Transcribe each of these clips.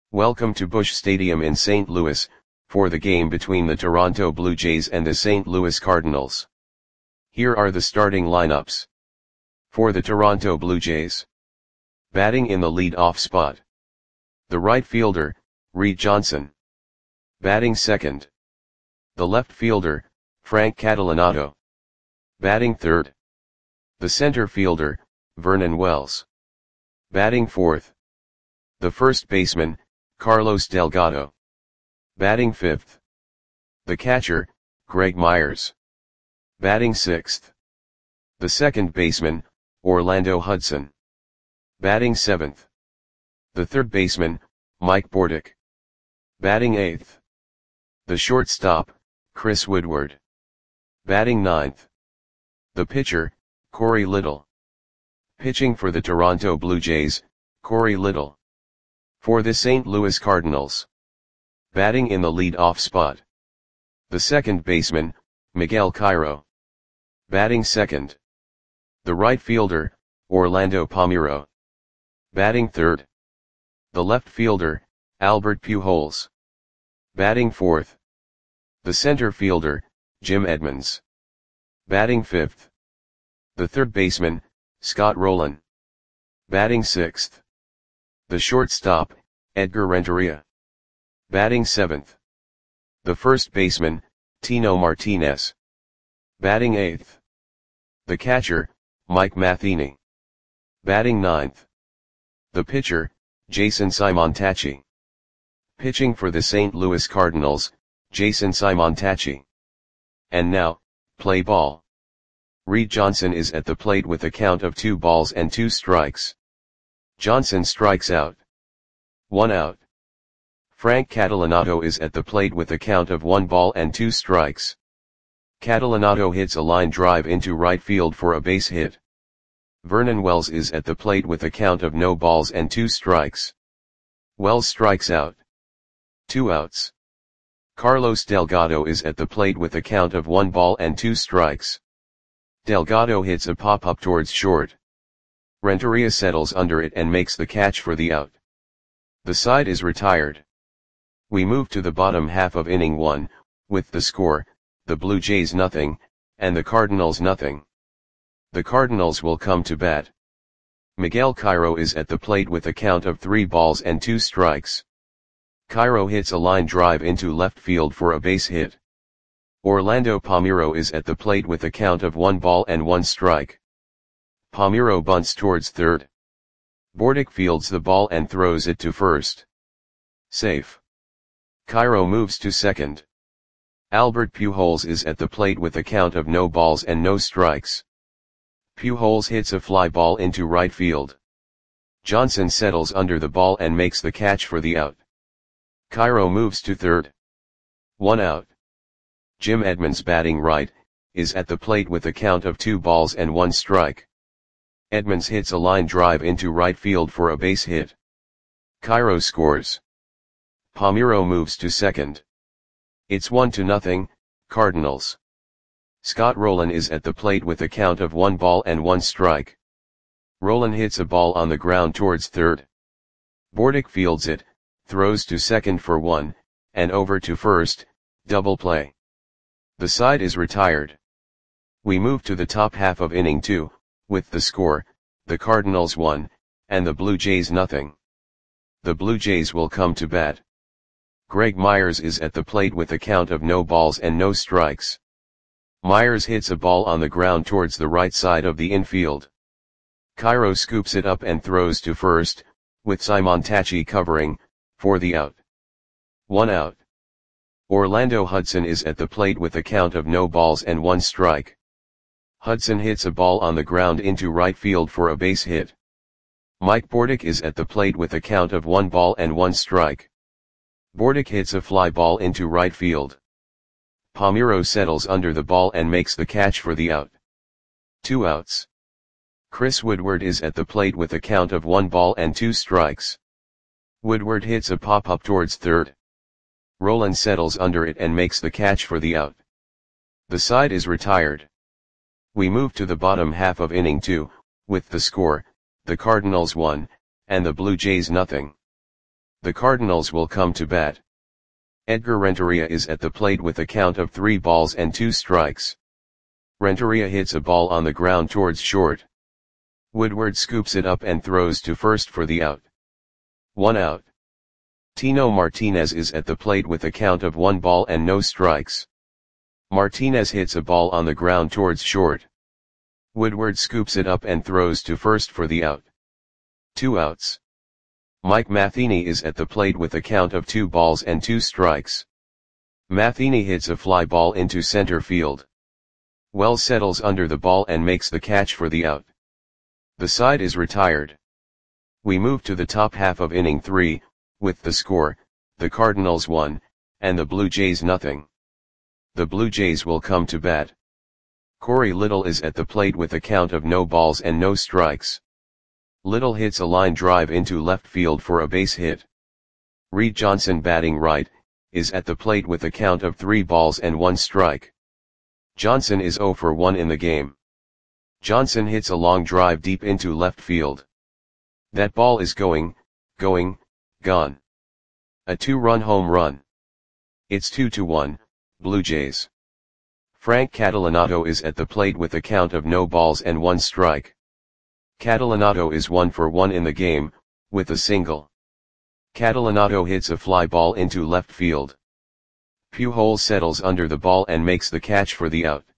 Welcome to Busch Stadium in St. Louis, for the game between the Toronto Blue Jays and the St. Louis Cardinals. Here are the starting lineups. For the Toronto Blue Jays. Batting in the lead-off spot. The right fielder, Reed Johnson. Batting second. The left fielder, Frank Catalanotto. Batting third. The center fielder, Vernon Wells. Batting fourth. The first baseman, Carlos Delgado. Batting fifth. The catcher, Greg Myers. Batting sixth. The second baseman, Orlando Hudson. Batting seventh. The third baseman, Mike Bordick. Batting eighth. The shortstop, Chris Woodward. Batting ninth. The pitcher, Corey Little. Pitching for the Toronto Blue Jays, Corey Little. For the St. Louis Cardinals. Batting in the lead-off spot. The second baseman, Miguel Cairo. Batting second. The right fielder, Orlando Palmeiro. Batting third. The left fielder, Albert Pujols. Batting fourth. The center fielder, Jim Edmonds. Batting fifth. The third baseman, Scott Rolen. Batting sixth. The shortstop, Edgar Renteria. Batting seventh. The first baseman, Tino Martinez. Batting eighth. The catcher, Mike Matheny. Batting ninth. The pitcher, Jason Simontacchi. Pitching for the St. Louis Cardinals, Jason Simontacchi. And now, play ball. Reed Johnson is at the plate with a count of 2 balls and 2 strikes. Johnson strikes out. 1 out. Frank Catalanotto is at the plate with a count of 1 ball and 2 strikes. Catalanotto hits a line drive into right field for a base hit. Vernon Wells is at the plate with a count of no balls and 2 strikes. Wells strikes out. 2 outs. Carlos Delgado is at the plate with a count of 1 ball and 2 strikes. Delgado hits a pop-up towards short. Renteria settles under it and makes the catch for the out. The side is retired. We move to the bottom half of inning 1, with the score, the Blue Jays 0, and the Cardinals 0. The Cardinals will come to bat. Miguel Cairo is at the plate with a count of 3 balls and 2 strikes. Cairo hits a line drive into left field for a base hit. Orlando Palmeiro is at the plate with a count of 1 ball and 1 strike. Palmeiro bunts towards third. Bordick fields the ball and throws it to first. Safe. Cairo moves to second. Albert Pujols is at the plate with a count of no balls and no strikes. Pujols hits a fly ball into right field. Johnson settles under the ball and makes the catch for the out. Cairo moves to third. 1 out. Jim Edmonds, batting right, is at the plate with a count of 2 balls and 1 strike. Edmonds hits a line drive into right field for a base hit. Cairo scores. Palmeiro moves to second. It's 1-0, Cardinals. Scott Rolen is at the plate with a count of 1 ball and 1 strike. Rolen hits a ball on the ground towards third. Bordick fields it, throws to second for 1, and over to first, double play. The side is retired. We move to the top half of inning 2, with the score, the Cardinals 1, and the Blue Jays 0. The Blue Jays will come to bat. Greg Myers is at the plate with a count of no balls and no strikes. Myers hits a ball on the ground towards the right side of the infield. Cairo scoops it up and throws to first, with Simontacchi covering, for the out. 1 out. Orlando Hudson is at the plate with a count of no balls and 1 strike. Hudson hits a ball on the ground into right field for a base hit. Mike Bordick is at the plate with a count of 1 ball and 1 strike. Bordick hits a fly ball into right field. Palmeiro settles under the ball and makes the catch for the out. 2 outs. Chris Woodward is at the plate with a count of 1 ball and 2 strikes. Woodward hits a pop-up towards third. Rolen settles under it and makes the catch for the out. The side is retired. We move to the bottom half of inning 2, with the score, the Cardinals 1, and the Blue Jays 0. The Cardinals will come to bat. Edgar Renteria is at the plate with a count of 3 balls and 2 strikes. Renteria hits a ball on the ground towards short. Woodward scoops it up and throws to first for the out. 1 out. Tino Martinez is at the plate with a count of 1 ball and no strikes. Martinez hits a ball on the ground towards short. Woodward scoops it up and throws to first for the out. 2 outs. Mike Matheny is at the plate with a count of 2 balls and 2 strikes. Matheny hits a fly ball into center field. Wells settles under the ball and makes the catch for the out. The side is retired. We move to the top half of inning 3, with the score, the Cardinals 1, and the Blue Jays nothing. The Blue Jays will come to bat. Corey Little is at the plate with a count of no balls and no strikes. Little hits a line drive into left field for a base hit. Reed Johnson, batting right, is at the plate with a count of 3 balls and 1 strike. Johnson is 0 for 1 in the game. Johnson hits a long drive deep into left field. That ball is gone. A 2-run home run. It's 2-1, Blue Jays. Frank Catalanotto is at the plate with a count of no balls and 1 strike. Catalanotto is 1 for 1 in the game, with a single. Catalanotto hits a fly ball into left field. Pujols settles under the ball and makes the catch for the out.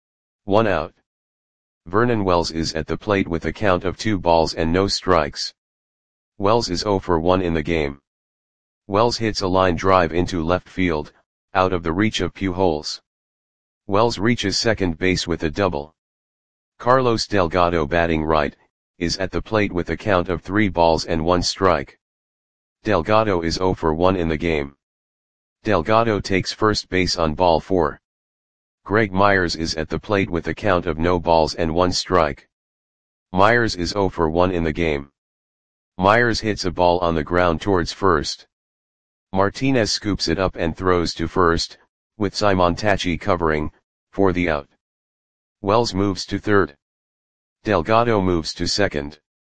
1 out. Vernon Wells is at the plate with a count of 2 balls and no strikes. Wells is 0 for 1 in the game. Wells hits a line drive into left field, out of the reach of Pujols. Wells reaches second base with a double. Carlos Delgado, batting right, is at the plate with a count of 3 balls and 1 strike. Delgado is 0 for 1 in the game. Delgado takes first base on ball 4. Greg Myers is at the plate with a count of no balls and 1 strike. Myers is 0 for 1 in the game. Myers hits a ball on the ground towards first. Martinez scoops it up and throws to first, with Simon Tachi covering, for the out. Wells moves to third. Delgado moves to second.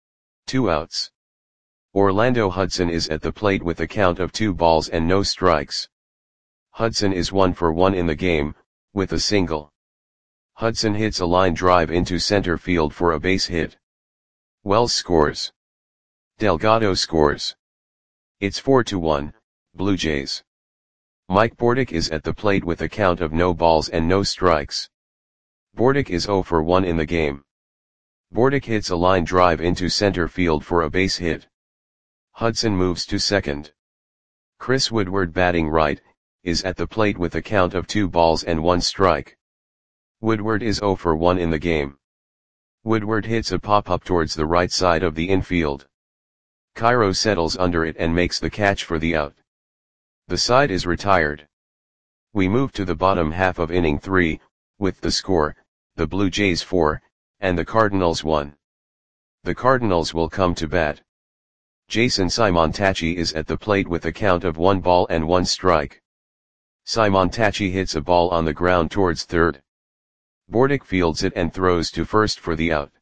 2 outs. Orlando Hudson is at the plate with a count of 2 balls and no strikes. Hudson is 1 for 1 in the game, with a single. Hudson hits a line drive into center field for a base hit. Wells scores. Delgado scores. It's 4-1, Blue Jays. Mike Bordick is at the plate with a count of no balls and no strikes. Bordick is 0 for 1 in the game. Bordick hits a line drive into center field for a base hit. Hudson moves to second. Chris Woodward, batting right, is at the plate with a count of 2 balls and 1 strike. Woodward is 0 for 1 in the game. Woodward hits a pop-up towards the right side of the infield. Cairo settles under it and makes the catch for the out. The side is retired. We move to the bottom half of inning 3, with the score, the Blue Jays 4, and the Cardinals 1. The Cardinals will come to bat. Jason Simon Tachi is at the plate with a count of 1 ball and 1 strike. Simon Tachi hits a ball on the ground towards third. Bordick fields it and throws to first for the out.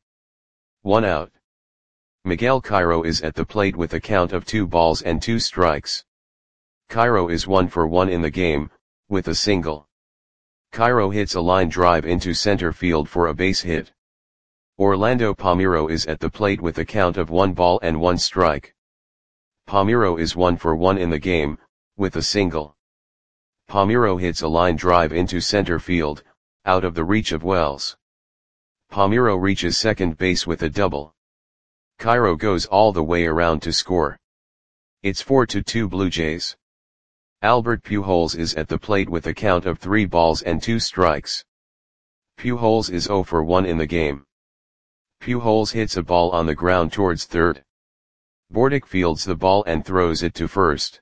1 out. Miguel Cairo is at the plate with a count of 2 balls and 2 strikes. Cairo is 1 for 1 in the game, with a single. Cairo hits a line drive into center field for a base hit. Orlando Palmeiro is at the plate with a count of 1 ball and 1 strike. Palmeiro is 1 for 1 in the game, with a single. Palmeiro hits a line drive into center field, out of the reach of Wells. Palmeiro reaches second base with a double. Cairo goes all the way around to score. It's 4-2 Blue Jays. Albert Pujols is at the plate with a count of 3 balls and 2 strikes. Pujols is 0 for 1 in the game. Pujols hits a ball on the ground towards third. Bordick fields the ball and throws it to first.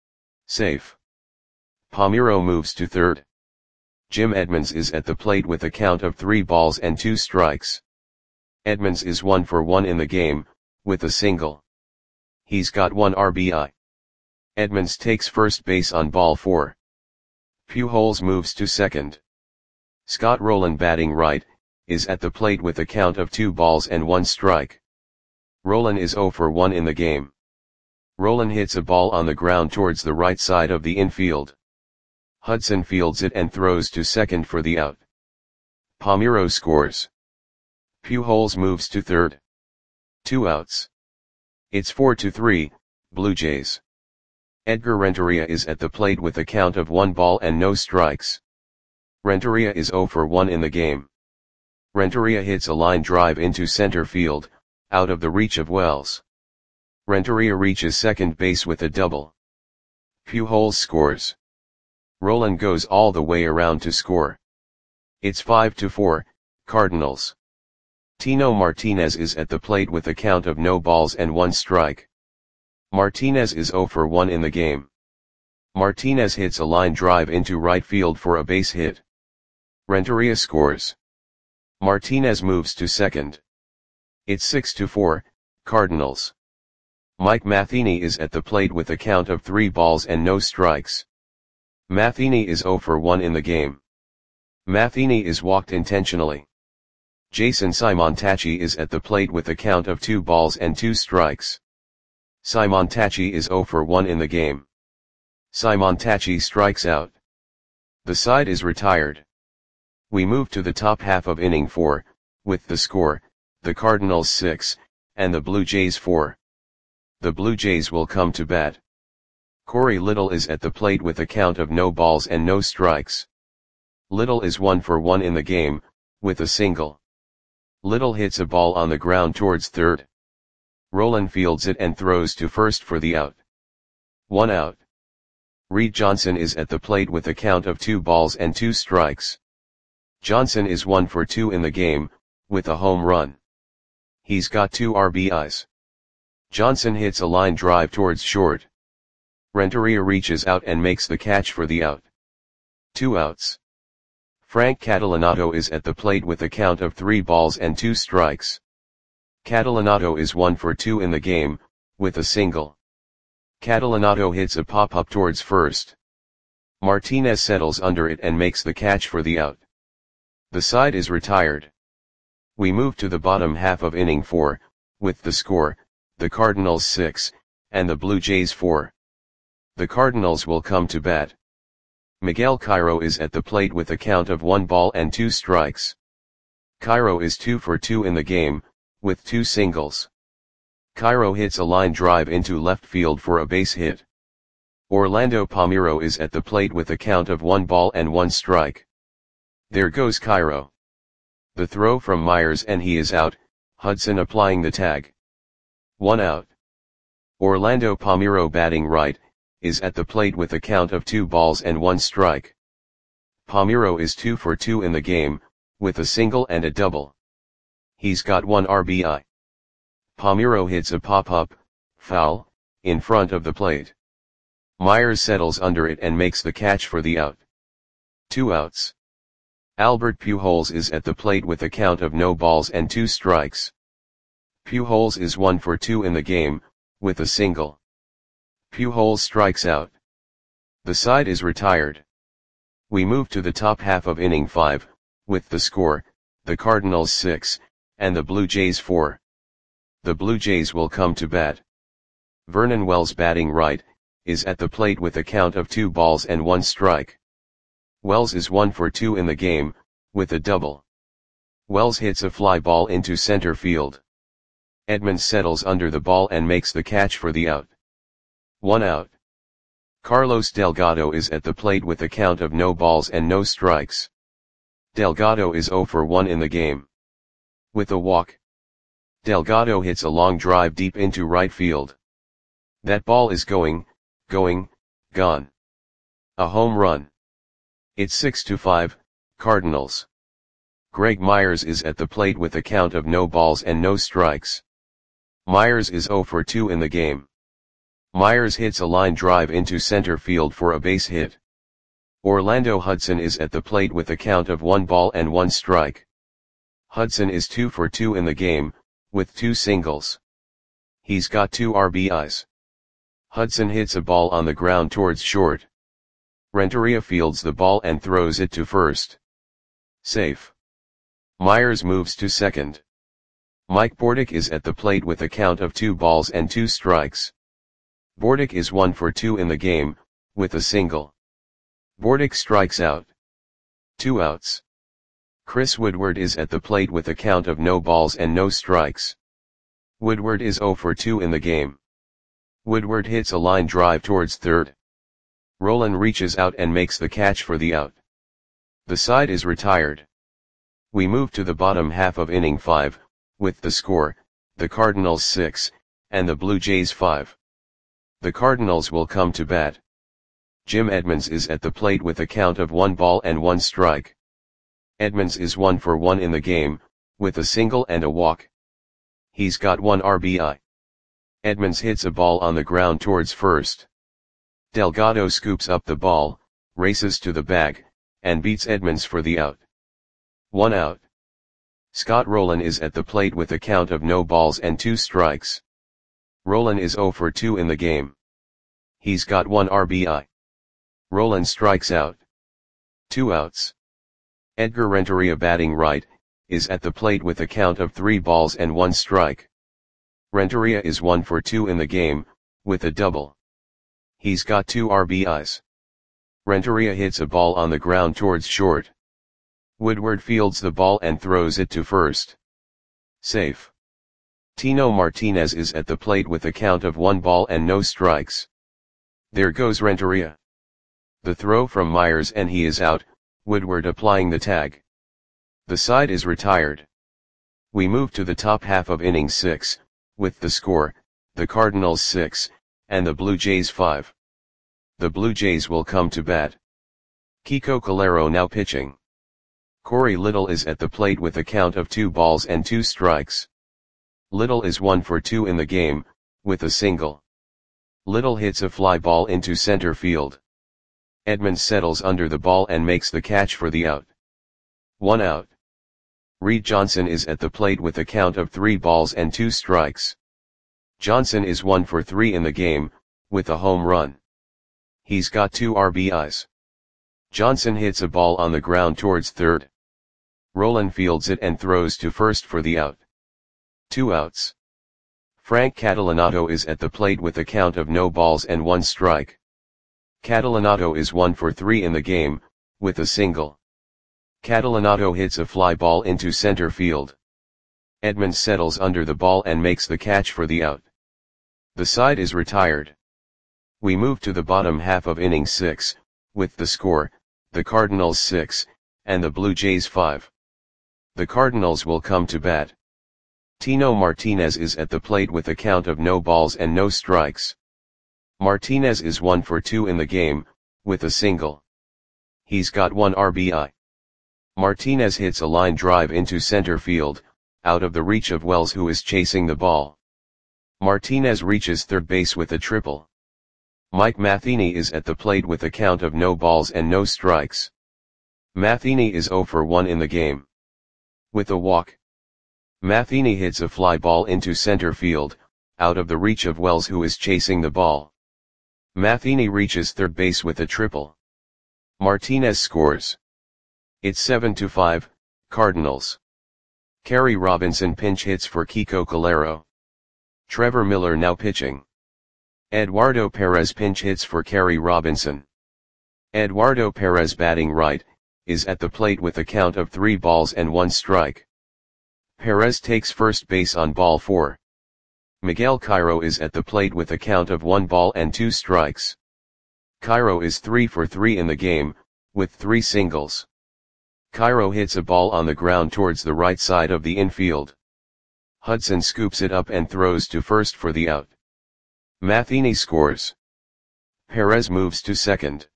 Safe. Palmeiro moves to third. Jim Edmonds is at the plate with a count of 3 balls and 2 strikes. Edmonds is 1 for 1 in the game, with a single. He's got 1 RBI. Edmonds takes first base on ball 4. Pujols moves to second. Scott Rowland, batting right, is at the plate with a count of 2 balls and 1 strike. Rowland is 0 for 1 in the game. Roland hits a ball on the ground towards the right side of the infield. Hudson fields it and throws to second for the out. Palmeiro scores. Pujols moves to third. 2 outs. It's 4-3, Blue Jays. Edgar Renteria is at the plate with a count of 1 ball and no strikes. Renteria is 0 for 1 in the game. Renteria hits a line drive into center field, out of the reach of Wells. Renteria reaches second base with a double. Pujols scores. Roland goes all the way around to score. It's 5-4, Cardinals. Tino Martinez is at the plate with a count of no balls and 1 strike. Martinez is 0 for 1 in the game. Martinez hits a line drive into right field for a base hit. Renteria scores. Martinez moves to second. It's 6-4, Cardinals. Mike Matheny is at the plate with a count of 3 balls and no strikes. Matheny is 0 for 1 in the game. Matheny is walked intentionally. Jason Simontacchi is at the plate with a count of 2 balls and 2 strikes. Simontacchi is 0 for 1 in the game. Simontacchi strikes out. The side is retired. We move to the top half of inning 4, with the score, the Cardinals 6, and the Blue Jays 4. The Blue Jays will come to bat. Corey Little is at the plate with a count of no balls and no strikes. Little is 1 for 1 in the game, with a single. Little hits a ball on the ground towards third. Roland fields it and throws to first for the out. 1 out. Reed Johnson is at the plate with a count of 2 balls and 2 strikes. Johnson is 1 for 2 in the game, with a home run. He's got 2 RBIs. Johnson hits a line drive towards short. Renteria reaches out and makes the catch for the out. 2 outs. Frank Catalanato is at the plate with a count of 3 balls and 2 strikes. Catalanato is 1 for 2 in the game, with a single. Catalanato hits a pop-up towards first. Martinez settles under it and makes the catch for the out. The side is retired. We move to the bottom half of inning 4, with the score, the Cardinals 6, and the Blue Jays 4. The Cardinals will come to bat. Miguel Cairo is at the plate with a count of 1 ball and 2 strikes. Cairo is 2 for 2 in the game, with 2 singles. Cairo hits a line drive into left field for a base hit. Orlando Palmeiro is at the plate with a count of 1 ball and 1 strike. There goes Cairo. The throw from Myers and he is out, Hudson applying the tag. 1 out. Orlando Palmeiro batting right, is at the plate with a count of 2 balls and 1 strike. Palmeiro is 2 for 2 in the game, with a single and a double. He's got 1 RBI. Palmeiro hits a pop-up, foul, in front of the plate. Myers settles under it and makes the catch for the out. 2 outs. Albert Pujols is at the plate with a count of no balls and 2 strikes. Pujols is 1 for 2 in the game, with a single. Pujols strikes out. The side is retired. We move to the top half of inning 5, with the score, the Cardinals 6, and the Blue Jays 4. The Blue Jays will come to bat. Vernon Wells batting right, is at the plate with a count of 2 balls and 1 strike. Wells is 1 for 2 in the game, with a double. Wells hits a fly ball into center field. Edmonds settles under the ball and makes the catch for the out. 1 out. Carlos Delgado is at the plate with a count of no balls and no strikes. Delgado is 0 for 1 in the game. With a walk. Delgado hits a long drive deep into right field. That ball is gone. A home run. It's 6-5, Cardinals. Greg Myers is at the plate with a count of no balls and no strikes. Myers is 0 for 2 in the game. Myers hits a line drive into center field for a base hit. Orlando Hudson is at the plate with a count of 1 ball and 1 strike. Hudson is 2 for 2 in the game, with 2 singles. He's got 2 RBIs. Hudson hits a ball on the ground towards short. Renteria fields the ball and throws it to first. Safe. Myers moves to second. Mike Bordick is at the plate with a count of 2 balls and 2 strikes. Bordick is 1 for 2 in the game, with a single. Bordick strikes out. 2 outs. Chris Woodward is at the plate with a count of no balls and no strikes. Woodward is 0 for 2 in the game. Woodward hits a line drive towards third. Rolen reaches out and makes the catch for the out. The side is retired. We move to the bottom half of inning 5, with the score, the Cardinals 6, and the Blue Jays 5. The Cardinals will come to bat. Jim Edmonds is at the plate with a count of 1 ball and 1 strike. Edmonds is 1 for 1 in the game, with a single and a walk. He's got 1 RBI. Edmonds hits a ball on the ground towards first. Delgado scoops up the ball, races to the bag, and beats Edmonds for the out. 1 out. Scott Rolen is at the plate with a count of no balls and 2 strikes. Rolen is 0 for 2 in the game. He's got 1 RBI. Rolen strikes out. 2 outs. Edgar Renteria, batting right, is at the plate with a count of 3 balls and 1 strike. Renteria is 1 for 2 in the game, with a double. He's got 2 RBIs. Renteria hits a ball on the ground towards short. Woodward fields the ball and throws it to first. Safe. Tino Martinez is at the plate with a count of 1 ball and no strikes. There goes Renteria. The throw from Myers and he is out, Woodward applying the tag. The side is retired. We move to the top half of inning 6, with the score, the Cardinals 6, and the Blue Jays 5. The Blue Jays will come to bat. Kiko Calero now pitching. Corey Little is at the plate with a count of 2 balls and 2 strikes. Little is 1 for 2 in the game, with a single. Little hits a fly ball into center field. Edmonds settles under the ball and makes the catch for the out. 1 out. Reed Johnson is at the plate with a count of 3 balls and 2 strikes. Johnson is 1 for 3 in the game, with a home run. He's got 2 RBIs. Johnson hits a ball on the ground towards third. Rolen fields it and throws to first for the out. 2 outs. Frank Catalanato is at the plate with a count of no balls and 1 strike. Catalanato is 1 for 3 in the game, with a single. Catalanato hits a fly ball into center field. Edmonds settles under the ball and makes the catch for the out. The side is retired. We move to the bottom half of inning 6, with the score, the Cardinals 6, and the Blue Jays 5. The Cardinals will come to bat. Tino Martinez is at the plate with a count of no balls and no strikes. Martinez is 1 for 2 in the game, with a single. He's got 1 RBI. Martinez hits a line drive into center field, out of the reach of Wells, who is chasing the ball. Martinez reaches third base with a triple. Mike Matheny is at the plate with a count of no balls and no strikes. Matheny is 0 for 1 in the game. With a walk. Matheny hits a fly ball into center field, out of the reach of Wells, who is chasing the ball. Matheny reaches third base with a triple. Martinez scores. It's 7-5, Cardinals. Kerry Robinson pinch hits for Kiko Calero. Trevor Miller now pitching. Eduardo Perez pinch hits for Kerry Robinson. Eduardo Perez, batting right, is at the plate with a count of 3 balls and 1 strike. Perez takes first base on ball 4. Miguel Cairo is at the plate with a count of 1 ball and 2 strikes. Cairo is 3 for 3 in the game, with 3 singles. Cairo hits a ball on the ground towards the right side of the infield. Hudson scoops it up and throws to first for the out. Matheny scores. Perez moves to second.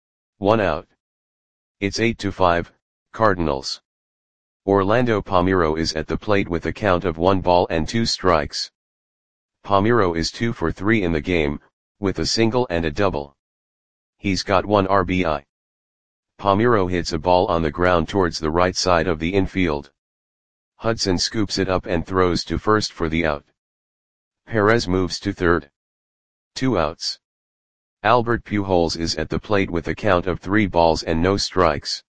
1 out. It's 8-5, Cardinals. Orlando Palmeiro is at the plate with a count of 1 ball and 2 strikes. Palmeiro is 2 for 3 in the game, with a single and a double. He's got 1 RBI. Palmeiro hits a ball on the ground towards the right side of the infield. Hudson scoops it up and throws to first for the out. Perez moves to third. 2 outs. Albert Pujols is at the plate with a count of 3 balls and no strikes.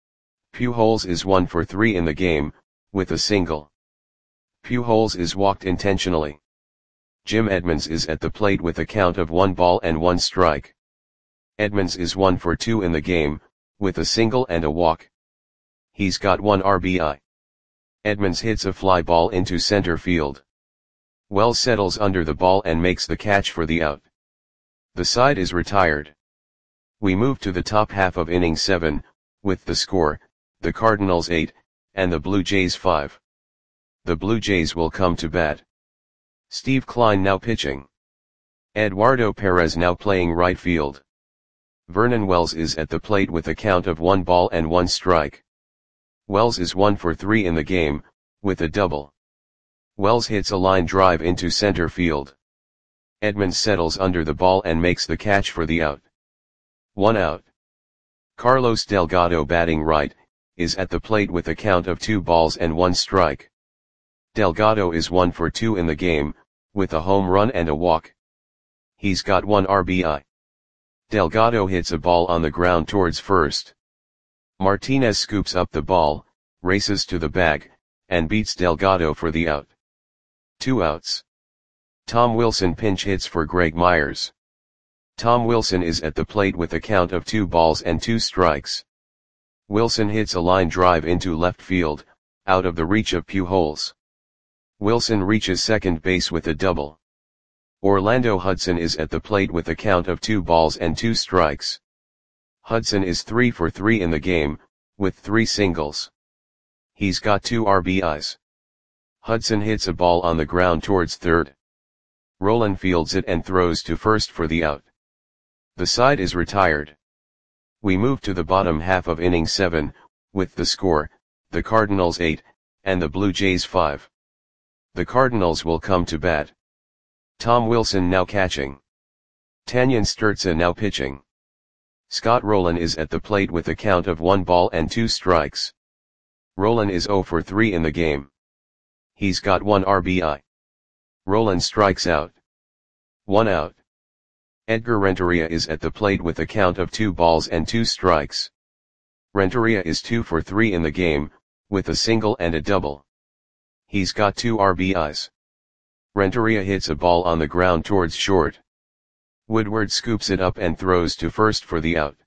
Pujols is 1 for 3 in the game, with a single. Pujols is walked intentionally. Jim Edmonds is at the plate with a count of 1 ball and 1 strike. Edmonds is 1 for 2 in the game, with a single and a walk. He's got 1 RBI. Edmonds hits a fly ball into center field. Wells settles under the ball and makes the catch for the out. The side is retired. We move to the top half of inning 7, with the score, the Cardinals 8, and the Blue Jays 5. The Blue Jays will come to bat. Steve Kline now pitching. Eduardo Perez now playing right field. Vernon Wells is at the plate with a count of 1 ball and 1 strike. Wells is 1 for 3 in the game, with a double. Wells hits a line drive into center field. Edmonds settles under the ball and makes the catch for the out. 1 out. Carlos Delgado batting right, is at the plate with a count of 2 balls and 1 strike. Delgado is 1 for 2 in the game, with a home run and a walk. He's got 1 RBI. Delgado hits a ball on the ground towards first. Martinez scoops up the ball, races to the bag, and beats Delgado for the out. 2 outs. Tom Wilson pinch hits for Greg Myers. Tom Wilson is at the plate with a count of 2 balls and 2 strikes. Wilson hits a line drive into left field, out of the reach of Pujols. Wilson reaches second base with a double. Orlando Hudson is at the plate with a count of 2 balls and 2 strikes. Hudson is 3 for 3 in the game, with 3 singles. He's got 2 RBIs. Hudson hits a ball on the ground towards third. Rolen fields it and throws to first for the out. The side is retired. We move to the bottom half of inning 7, with the score, the Cardinals 8, and the Blue Jays 5. The Cardinals will come to bat. Tom Wilson now catching. Tanyan Sturtze now pitching. Scott Rolen is at the plate with a count of 1 ball and 2 strikes. Rolen is 0 for 3 in the game. He's got 1 RBI. Rolen strikes out. 1 out. Edgar Renteria is at the plate with a count of 2 balls and 2 strikes. Renteria is 2 for 3 in the game, with a single and a double. He's got 2 RBIs. Renteria hits a ball on the ground towards short. Woodward scoops it up and throws to first for the out.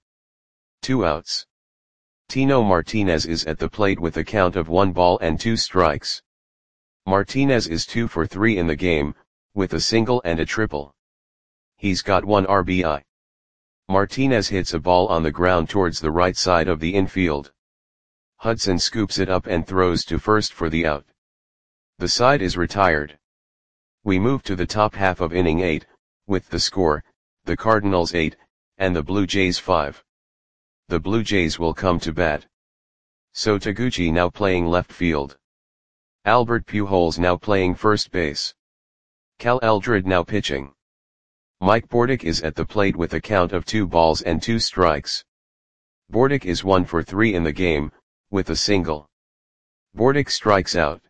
2 outs. Tino Martinez is at the plate with a count of 1 ball and 2 strikes. Martinez is 2 for 3 in the game, with a single and a triple. He's got 1 RBI. Martinez hits a ball on the ground towards the right side of the infield. Hudson scoops it up and throws to first for the out. The side is retired. We move to the top half of inning 8, with the score, the Cardinals 8, and the Blue Jays 5. The Blue Jays will come to bat. So Taguchi now playing left field. Albert Pujols now playing first base. Cal Eldred now pitching. Mike Bordick is at the plate with a count of 2 balls and 2 strikes. Bordick is 1 for 3 in the game, with a single. Bordick strikes out.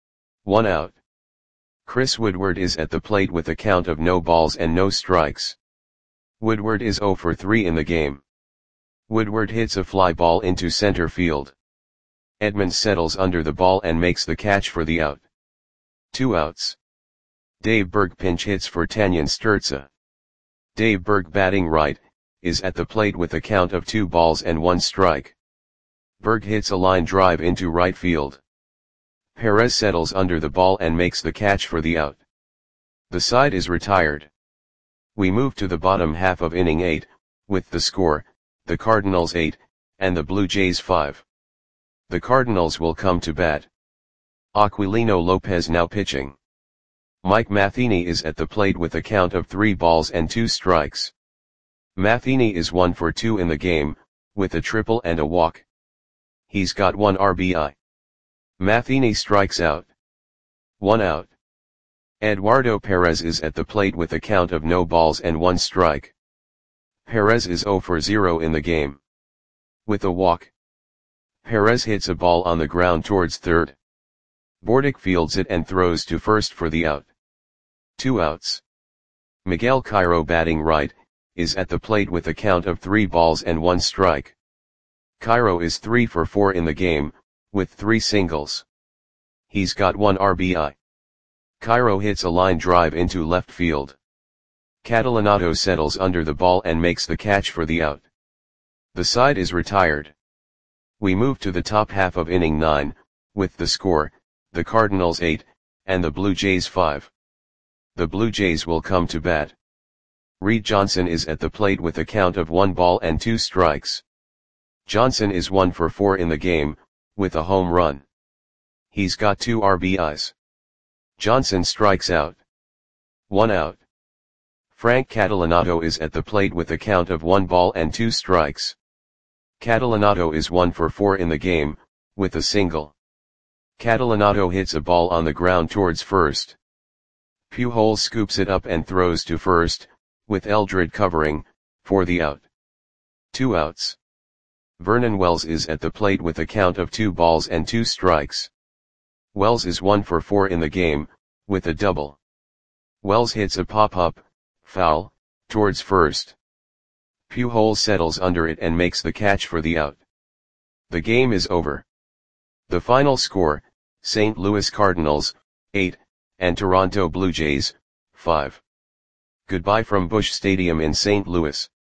1 out. Chris Woodward is at the plate with a count of no balls and no strikes. Woodward is 0 for 3 in the game. Woodward hits a fly ball into center field. Edmonds settles under the ball and makes the catch for the out. 2 outs. Dave Berg pinch hits for Tanyan Sturtze. Dave Berg batting right, is at the plate with a count of 2 balls and 1 strike. Berg hits a line drive into right field. Perez settles under the ball and makes the catch for the out. The side is retired. We move to the bottom half of inning 8, with the score, the Cardinals 8, and the Blue Jays 5. The Cardinals will come to bat. Aquilino Lopez now pitching. Mike Matheny is at the plate with a count of 3 balls and 2 strikes. Matheny is 1 for 2 in the game, with a triple and a walk. He's got 1 RBI. Matheny strikes out. 1 out. Eduardo Perez is at the plate with a count of no balls and 1 strike. Perez is 0 for 0 in the game. With a walk. Perez hits a ball on the ground towards third. Bordick fields it and throws to first for the out. 2 outs. Miguel Cairo batting right, is at the plate with a count of 3 balls and 1 strike. Cairo is 3 for 4 in the game, with 3 singles. He's got 1 RBI. Cairo hits a line drive into left field. Catalanato settles under the ball and makes the catch for the out. The side is retired. We move to the top half of inning 9, with the score, the Cardinals 8, and the Blue Jays 5. The Blue Jays will come to bat. Reed Johnson is at the plate with a count of 1 ball and 2 strikes. Johnson is 1 for 4 in the game, with a home run. He's got 2 RBIs. Johnson strikes out. 1 out. Frank Catalanato is at the plate with a count of 1 ball and 2 strikes. Catalanato is 1 for 4 in the game, with a single. Catalanato hits a ball on the ground towards first. Pujols scoops it up and throws to first, with Eldred covering, for the out. 2 outs. Vernon Wells is at the plate with a count of 2 balls and 2 strikes. Wells is 1 for 4 in the game, with a double. Wells hits a pop-up, foul, towards first. Pujols settles under it and makes the catch for the out. The game is over. The final score, St. Louis Cardinals, 8, and Toronto Blue Jays, 5. Goodbye from Busch Stadium in St. Louis.